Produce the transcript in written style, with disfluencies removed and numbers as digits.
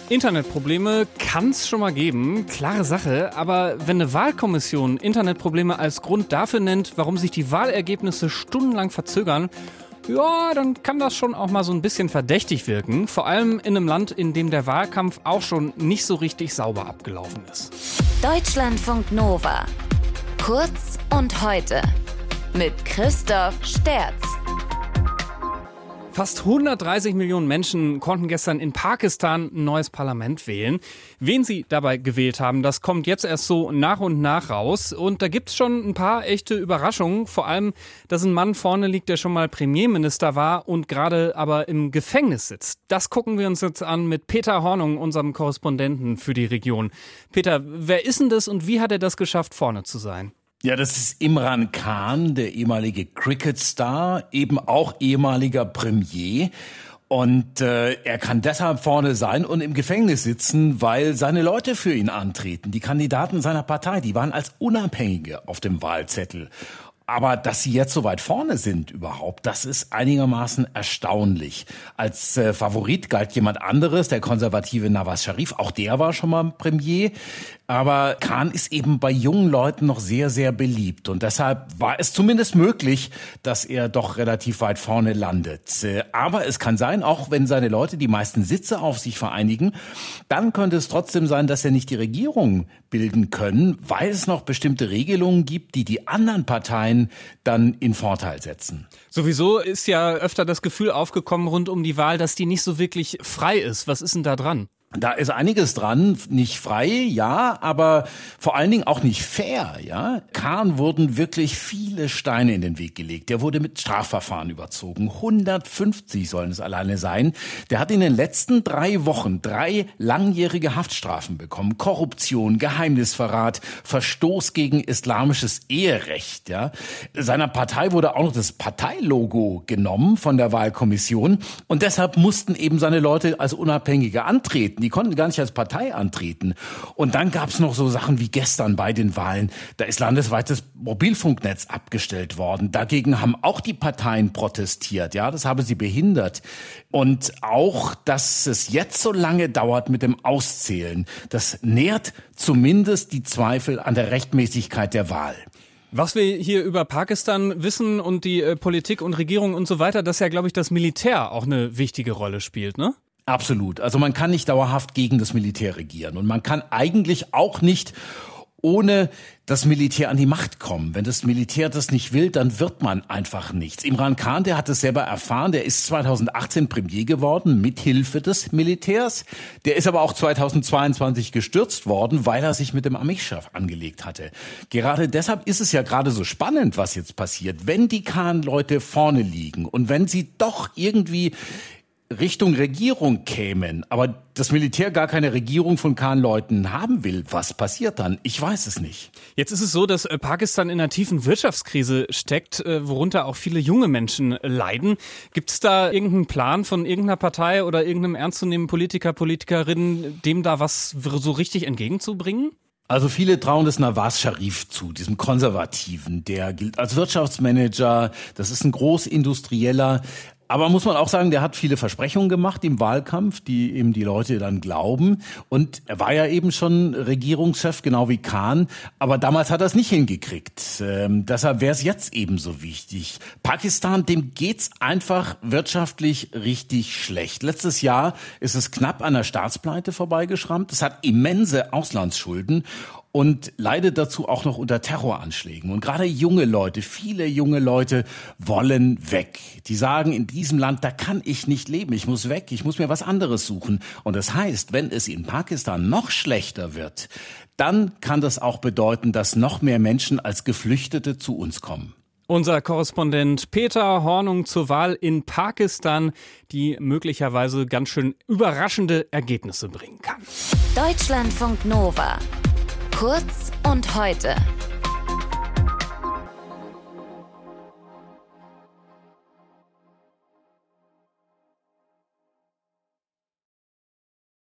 Internetprobleme kann es schon mal geben, klare Sache. Aber wenn eine Wahlkommission Internetprobleme als Grund dafür nennt, warum sich die Wahlergebnisse stundenlang verzögern, ja, dann kann das schon auch mal so ein bisschen verdächtig wirken. Vor allem in einem Land, in dem der Wahlkampf auch schon nicht so richtig sauber abgelaufen ist. Deutschlandfunk Nova. Kurz und heute. Mit Christoph Sterz. Fast 130 Millionen Menschen konnten gestern in Pakistan ein neues Parlament wählen. Wen sie dabei gewählt haben, das kommt jetzt erst so nach und nach raus. Und da gibt's schon ein paar echte Überraschungen. Vor allem, dass ein Mann vorne liegt, der schon mal Premierminister war und gerade aber im Gefängnis sitzt. Das gucken wir uns jetzt an mit Peter Hornung, unserem Korrespondenten für die Region. Peter, wer ist denn das und wie hat er das geschafft, vorne zu sein? Ja, das ist Imran Khan, der ehemalige Cricket-Star, eben auch ehemaliger Premier. Und er kann deshalb vorne sein und im Gefängnis sitzen, weil seine Leute für ihn antreten. Die Kandidaten seiner Partei, die waren als Unabhängige auf dem Wahlzettel. Aber dass sie jetzt so weit vorne sind überhaupt, das ist einigermaßen erstaunlich. Als Favorit galt jemand anderes, der konservative Nawaz Sharif. Auch der war schon mal Premier. Aber Khan ist eben bei jungen Leuten noch sehr, sehr beliebt. Und deshalb war es zumindest möglich, dass er doch relativ weit vorne landet. Aber es kann sein, auch wenn seine Leute die meisten Sitze auf sich vereinigen, dann könnte es trotzdem sein, dass er nicht die Regierung bilden können, weil es noch bestimmte Regelungen gibt, die die anderen Parteien dann in Vorteil setzen. Sowieso ist ja öfter das Gefühl aufgekommen rund um die Wahl, dass die nicht so wirklich frei ist. Was ist denn da dran? Da ist einiges dran, nicht frei, ja, aber vor allen Dingen auch nicht fair, ja. Khan wurden wirklich viele Steine in den Weg gelegt. Der wurde mit Strafverfahren überzogen. 150 sollen es alleine sein. Der hat in den letzten 3 Wochen 3 langjährige Haftstrafen bekommen. Korruption, Geheimnisverrat, Verstoß gegen islamisches Eherecht, ja. Seiner Partei wurde auch noch das Parteilogo genommen von der Wahlkommission und deshalb mussten eben seine Leute als Unabhängige antreten. Die konnten gar nicht als Partei antreten. Und dann gab es noch so Sachen wie gestern bei den Wahlen. Da ist landesweit das Mobilfunknetz abgestellt worden. Dagegen haben auch die Parteien protestiert. Ja, das habe sie behindert. Und auch, dass es jetzt so lange dauert mit dem Auszählen, das nährt zumindest die Zweifel an der Rechtmäßigkeit der Wahl. Was wir hier über Pakistan wissen und die Politik und Regierung und so weiter, dass ja, glaube ich, das Militär auch eine wichtige Rolle spielt, ne? Absolut. Also man kann nicht dauerhaft gegen das Militär regieren und man kann eigentlich auch nicht ohne das Militär an die Macht kommen. Wenn das Militär das nicht will, dann wird man einfach nichts. Imran Khan, der hat es selber erfahren, der ist 2018 Premier geworden, mit Hilfe des Militärs. Der ist aber auch 2022 gestürzt worden, weil er sich mit dem Armeechef angelegt hatte. Gerade deshalb ist es ja gerade so spannend, was jetzt passiert. Wenn die Khan-Leute vorne liegen und wenn sie doch irgendwie Richtung Regierung kämen, aber das Militär gar keine Regierung von Khan-Leuten haben will, was passiert dann? Ich weiß es nicht. Jetzt ist es so, dass Pakistan in einer tiefen Wirtschaftskrise steckt, worunter auch viele junge Menschen leiden. Gibt es da irgendeinen Plan von irgendeiner Partei oder irgendeinem ernstzunehmenden Politiker, Politikerin, dem da was so richtig entgegenzubringen? Also viele trauen es Nawaz Sharif zu, diesem Konservativen. Der gilt als Wirtschaftsmanager, das ist ein Großindustrieller. Aber muss man auch sagen, der hat viele Versprechungen gemacht im Wahlkampf, die eben die Leute dann glauben. Und er war ja eben schon Regierungschef, genau wie Khan. Aber damals hat er es nicht hingekriegt. Deshalb wäre es jetzt ebenso wichtig. Pakistan, dem geht's einfach wirtschaftlich richtig schlecht. Letztes Jahr ist es knapp an der Staatspleite vorbeigeschrammt. Es hat immense Auslandsschulden und leidet dazu auch noch unter Terroranschlägen. Und gerade junge Leute, viele junge Leute wollen weg. Die sagen, in diesem Land, da kann ich nicht leben. Ich muss weg, ich muss mir was anderes suchen. Und das heißt, wenn es in Pakistan noch schlechter wird, dann kann das auch bedeuten, dass noch mehr Menschen als Geflüchtete zu uns kommen. Unser Korrespondent Peter Hornung zur Wahl in Pakistan, die möglicherweise ganz schön überraschende Ergebnisse bringen kann. Deutschlandfunk Nova. Kurz und heute.